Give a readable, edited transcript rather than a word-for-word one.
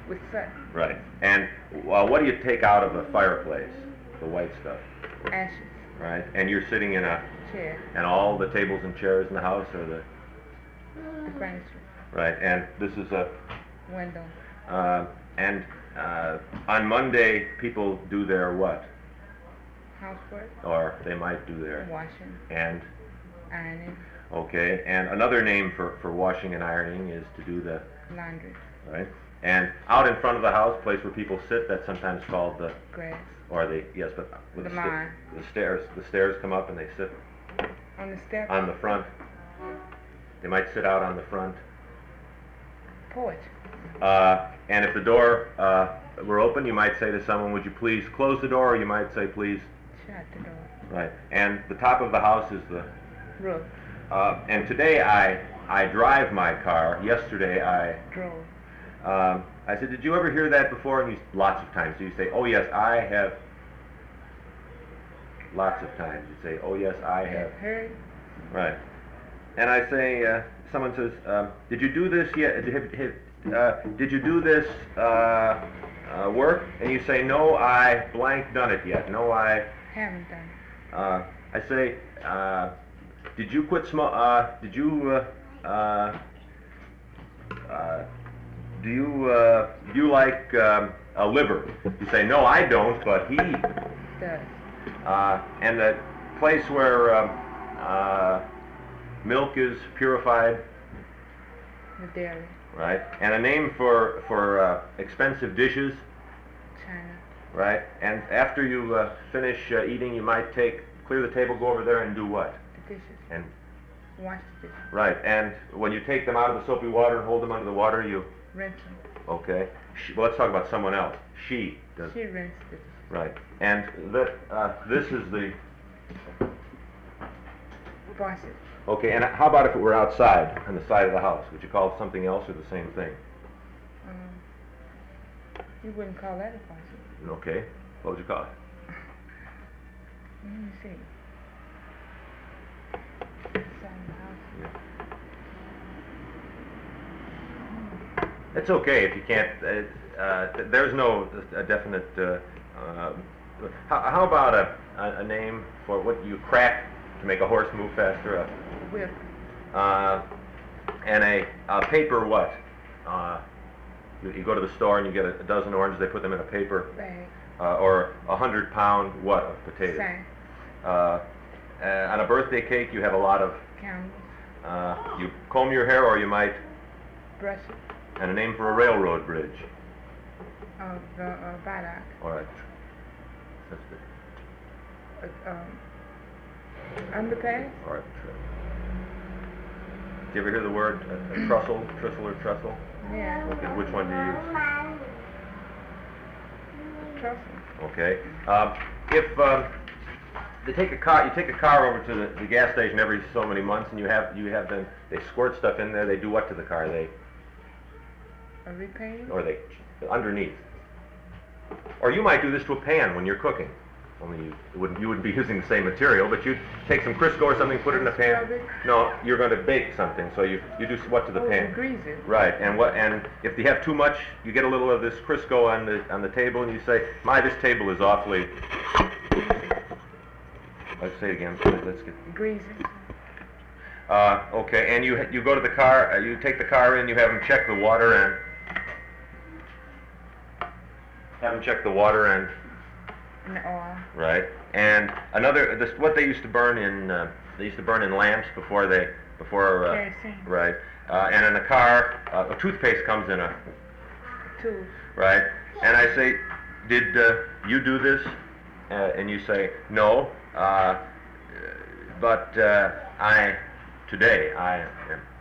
with soot. Right. And what do you take out of a fireplace? The white stuff. Ashes. Right. And you're sitting in a Chair. and all the tables and chairs in the house are the The furniture. right. And this is a Window. and on Monday people do their what? Housework. Or they might do their Washing. and Ironing. okay. And another name for washing and ironing is to do the Laundry. right. And out in front of the house, place where people sit, that's sometimes called the Grass. or the yes, but with The the, lawn. the stairs. The stairs come up and they sit On the steps. on the front. They might sit out on the front. Porch. And if the door were open, you might say to someone, "Would you please close the door?" Or you might say, "Please." Shut the door. Right. And the top of the house is the. Roof. And today I drive my car. Yesterday Drove. I said, "Did you ever hear that before?" And you lots of times. You say, "Oh yes, I have." Lots of times you say, "Oh yes, I have." Heard. Right. And I say, someone says, "Did you do this yet? Did you do this work?" And you say, "No, I blank done it yet. No, I." Haven't done. I say, "Did you quit did you do you like a liver?" You say, "No, I don't, but he." Does. And the place where milk is purified, The dairy. right? And a name for expensive dishes, China. right? And after you finish eating, you might clear the table, go over there and do what? The dishes. And Wash the dishes. right. And when you take them out of the soapy water and hold them under the water, you Rinse them. okay? Well, let's talk about someone else. She does. She rinsed the dishes. Right. And this is the Faucet. okay. And how about if it were outside on the side of the house? Would you call it something else or the same thing? You wouldn't call that a faucet. Okay. What would you call it? Let me see. Inside the house. It's okay if you can't. There's no definite. How about a name for what you crack to make a horse move faster? Whip. And a paper what? You go to the store and you get a dozen oranges. They put them in a paper. Bag. Or 100-pound what of potatoes? Sack. On a birthday cake, you have a lot of. Candles. You comb your hair, or you might. Brush it. And a name for a railroad bridge. The viaduct. All right. That's good. Underpass. All right. Do you ever hear the word a trestle or trestle? Yeah. Okay, which one do you use? Trestle. Okay. If they take a car, you take a car over to the gas station every so many months, and you have them. They squirt stuff in there. They do what to the car? They A repaint. or they underneath. Or you might do this to a pan when you're cooking. Only you wouldn't be using the same material, but you'd take some Crisco or something, put it in a pan. Scrub it? No, you're going to bake something, so you do what to the Oh, pan? you grease it. Right, and if you have too much, you get a little of this Crisco on the table, and you say, "My, this table is awfully." Let's say it again. Let's get. Grease it. Okay, and you go to the car. You take the car in. You have them check the water and And the oil. right. And what they used to burn in lamps before Kerosene. right. And in a car, a toothpaste comes in a Tooth. right. And I say, "Did you do this?" And you say, "No, but today I am."